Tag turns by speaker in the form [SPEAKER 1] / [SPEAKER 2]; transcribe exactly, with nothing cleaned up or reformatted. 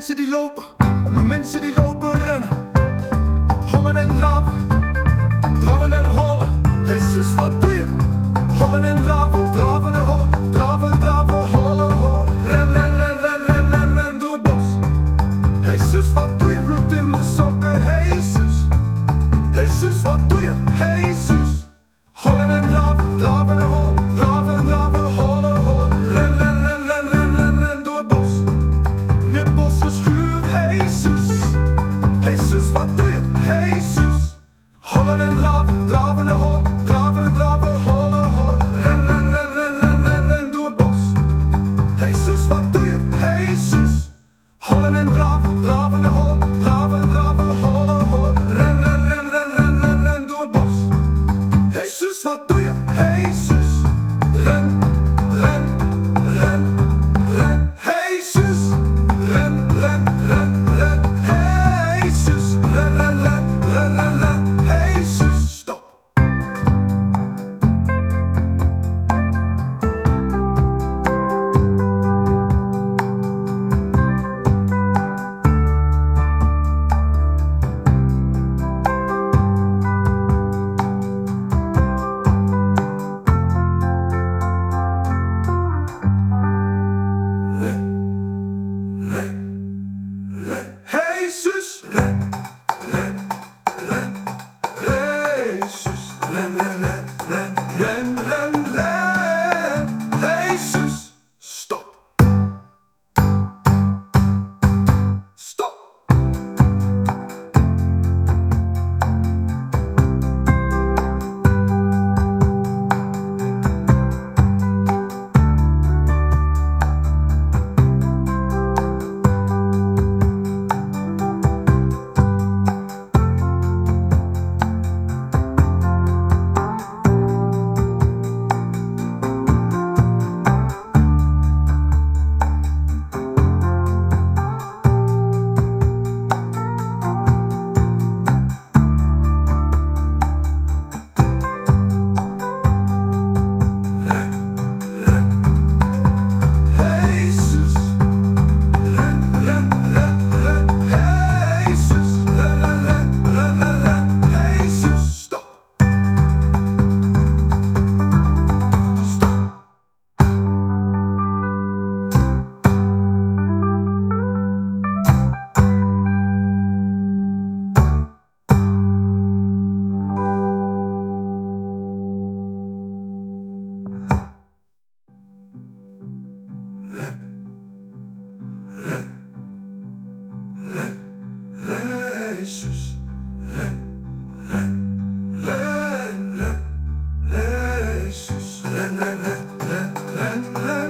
[SPEAKER 1] mens de løber, mens de løber renner. Holder den lav, drager den hård. Jesus var dyr. Holder den lav, drager den hård. Drager, drager, holder hård. Renn, renn, renn, renn, renn, renn, renn, du er boss. Jesus var dyr, rute med sokker. Jesus, Jesus var dyr. Jesus, holder den lav, drager den hård. Drager, drager, holder hård. Renn, renn, renn, renn, renn, renn, renn, du er boss. Med bosses skyld, Jesus. Jesus var dyr. Jesus, holder den lav, drager den hård. Drager, drager, holder hård. Renn, renn, renn, renn, renn, renn, renn, du er boss. Jesus var dyr. Jesus, holder den lav, drager den hård. Drager, drager, holder hård. Renn, renn, renn, renn, renn, renn, renn, du er boss. Jesus var dyr. Jesus, renn, renn, renn, renn. Jesus, renn, renn, renn, renn. Jesus, renn, renn, renn, renn, renn, renn. Jesus, stopp. Jesus, renn, renn, renn. Jesus, renn, renn, renn, renn, renn, renn. Jesus, stopp. Stopp. Jesus, renn, renn, renn, renn. Jesus, renn, renn, renn, renn, renn, renn. Jesus, stopp. Stopp. Jesus, renn, renn, renn, renn. Jesus, renn, renn, renn, renn, renn, renn.